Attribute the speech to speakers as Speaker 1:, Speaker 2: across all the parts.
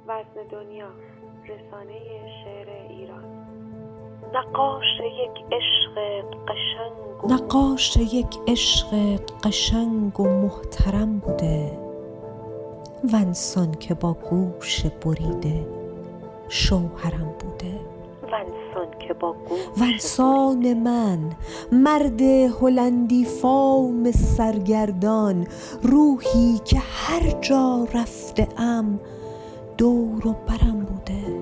Speaker 1: وزن دنیا، رسانه شعر ایران. نقاش یک عشق قشنگ و محترم بوده، وانسان که با گوش بریده شوهرم بوده. وانسان من مرد هلندی فام سرگردان، روحی که هر جا رفته ام دور و برم بوده.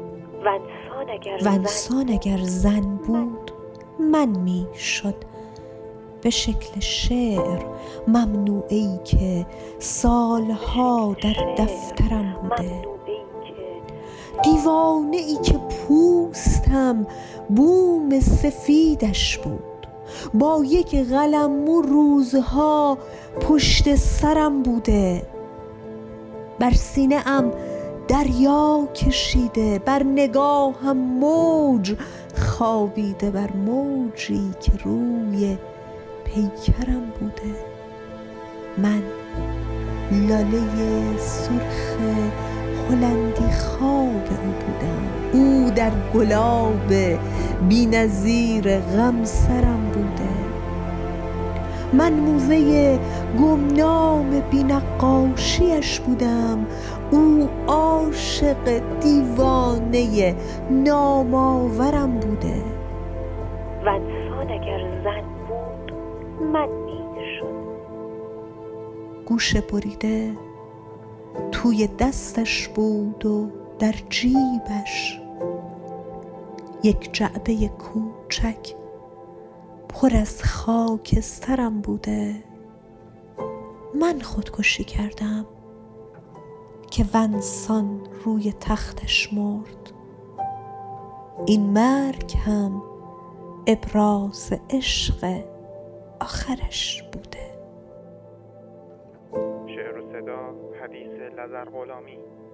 Speaker 1: وانسان اگر زن بود من می شد به شکل شعر ممنوعه‌ای که سالها در دفترم بوده. دیوانه‌ای که پوستم بوم سفیدش بود، با یک قلممو روزها پشت سرم بوده. بر سینه ام دریا کشیده، بر نگاهم موج خوابیده، بر موجی که روی پیکرم بوده. من لاله سرخ هلندی خواب او بودم، او در گلاب بی‌نظیر غم سرم بوده. من موزه گمنام بی‌نقاشی‌اش بودم، او عاشق دیوانه نام‌آورم بوده. وانسان اگر زن بود من میشد. گوش بریده توی دستش بود و در جیبش یک جعبه کوچک پر از خاکسترم بوده. من خودکشی کردم که وانسان روی تختش مرد. این مرگ هم ابراز عشق آخرش بوده.
Speaker 2: شعر و صدا حدیث لظرغلامی.